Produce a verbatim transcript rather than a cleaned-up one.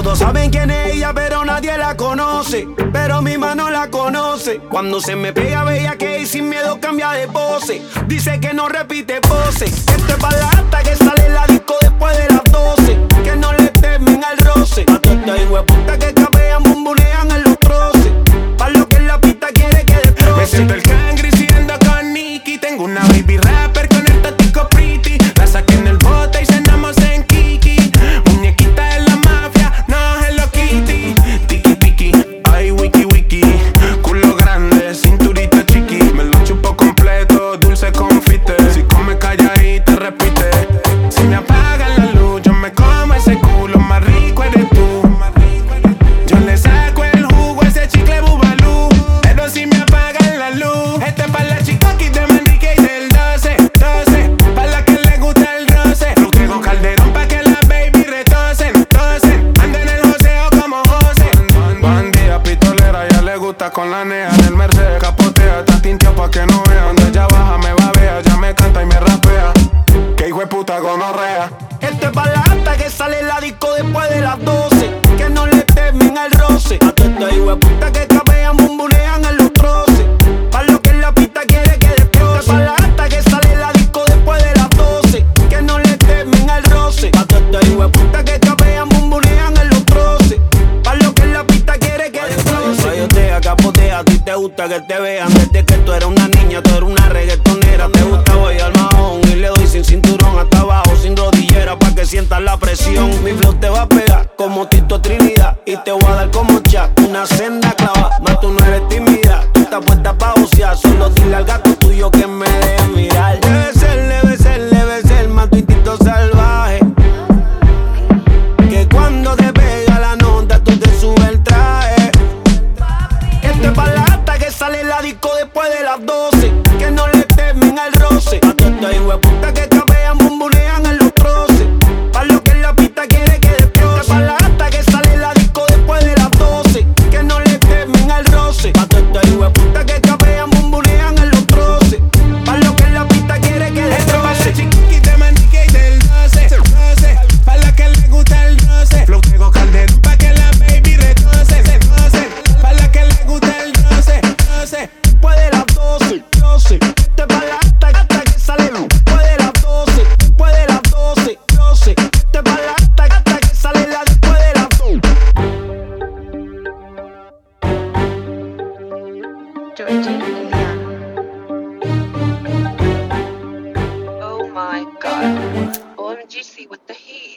Todos saben quién es ella, pero nadie la conoce. Pero mi mano la conoce. Cuando se me pega bella que y sin miedo cambia de pose. Dice que no repite pose. Esto es para la gata que sale en la disco después de las doce. Que no le temen al roce. Pa' toda esta hijueputa que capean, bumbulean en los troces. Pa' lo que en la pista quiere que destroce. Me siento el cangri siendo con Nicky. Tengo una baby rapper con el tático pretty. La saqué en el bote y cenamos en Kiki. Muñequita de la mafia, no Hello Kitty. Tiki tiki, ay wiki wiki. Culo grande, cinturita chiqui. Me lo chupo completo, dulce confite. Si come calladita repite. Si me apagan la luz, yo me como ese culo. Más rico eres tú. Yo le saco el jugo a ese chicle bubalú. Pero si me apagan la luz, este es pa' la chicoqui de Manrique y del doce, doce. Pa' la que le gusta el roce. Lo tengo Calderón pa' que la baby retocen, tocen. Anda en el joseo como José. Bandida pistolera, ya le gusta con la nea del Mercedes. Capotea, está tintia pa' que no vea. Donde ella baja me babea, ya me canta y me rapea. Que hijo de puta gonorrea. Esto es pa' la gata que sale en la disco después de las doce. Que no le temen al roce. A toda esta hijueputa que capean, bumbulean en los troces. Pa' lo que en la pista quiere que destroce. Esto es pa' la gata que sale en la disco después de las doce. Que no le temen al roce. A toda esta hijueputa que capean, bumbulean en los troces. Pa' lo que en la pista quiere que destroce. Sayotea, capotea, a ti te gusta que te vean. Desde que tú eras una niña, tú eras una reggaetonera. Te gusta voy al mahón y le doy sin cinturón hasta abajo, sin rodillera pa' que sientas la presión. Mi flow te va a pegar como Tito Trinidad y te voy a dar como Chuck una senda clava. Más tú no eres tímida, tú estás puesta pa' ocear. Solo dile al gato tuyo que me deje mirar. Debe ser, debe ser, debe ser más tu instinto salvaje. Que cuando te pega la nota tú te subes el traje. Esto es pa' la gata que sale en la disco después de las doce. Que no le temen al roce. A toda esta hijueputa que capean, bumbulean en los troces. Pa' lo que en la pista quiere que destroce. Esto es pa' la gata que sale en la disco después de las doce. Que no le temen al roce. A toda esta hijueputa que capean, bumbulean en los troces. Pa' lo que en la pista quiere que Esto pa' la destroce. chiquita de Manrique y del doce, doce. Pa' la que le gusta el roce. Flow tengo Calderón pa' que la baby retose, doce. Pa' la que le gusta el roce, doce. Después de las doce, doce. Esto es pa' la gata, gata que sale después de las doce. Después de las doce, doce. Esto es pa' la gata, gata que sale la después de las doce. Georgina Liliana. Oh my god. O M G C with the heat.